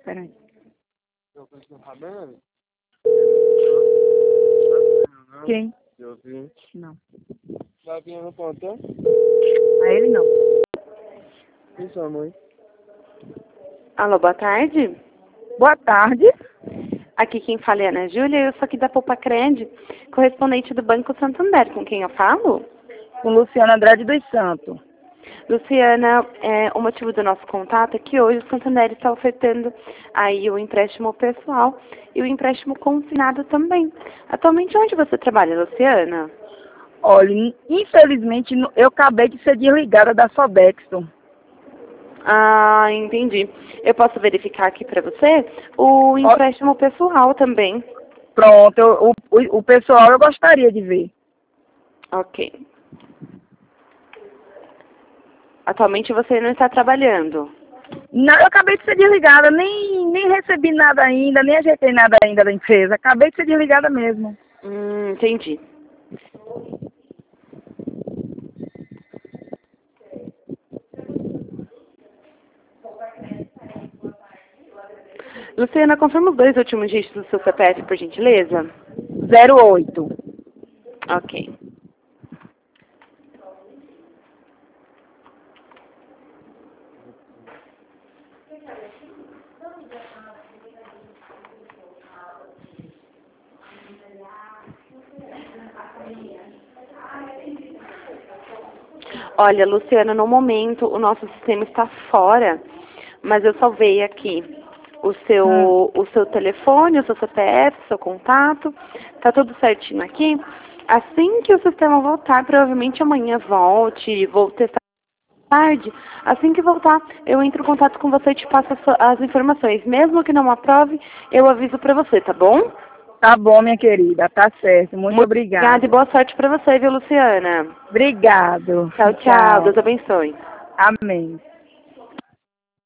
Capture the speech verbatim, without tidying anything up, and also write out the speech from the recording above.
Peraí. Quem? Eu vi. Não. Vai vir no pontão? A ele não. E sua mãe? Alô, boa tarde. Boa tarde. Aqui quem fala é a Ana Júlia, eu sou aqui da Poupa Cred, correspondente do Banco Santander. Com quem eu falo? Com Luciana Andrade dos Santos. Luciana, é, o motivo do nosso contato é que hoje o Santander está ofertando aí o empréstimo pessoal e o empréstimo consignado também. Atualmente, onde você trabalha, Luciana? Olha, infelizmente eu acabei de ser desligada da Sodexo. Ah, entendi. Eu posso verificar aqui para você o empréstimo pessoal também. Pronto, eu, o, o, o pessoal eu gostaria de ver. Ok. Atualmente você não está trabalhando? Não, eu acabei de ser desligada, nem, nem recebi nada ainda, nem ajeitei nada ainda da empresa. Acabei de ser desligada mesmo. Hum, entendi. Luciana, confirma os dois últimos dígitos do seu C P F, por gentileza? zero oito. Ok. Olha, Luciana, no momento o nosso sistema está fora, mas eu salvei aqui o seu, Hum. o seu telefone, o seu C P F, o seu contato, tá tudo certinho aqui. Assim que o sistema voltar, provavelmente amanhã volte, vou testar tarde. Assim que voltar, eu entro em contato com você e te passo as, as informações. Mesmo que não aprove, eu aviso para você, tá bom? Tá bom, minha querida, tá certo. Muito, Muito obrigada. obrigada e boa sorte para você, viu, Luciana? Obrigado. Tchau, tchau. Deus abençoe. Amém.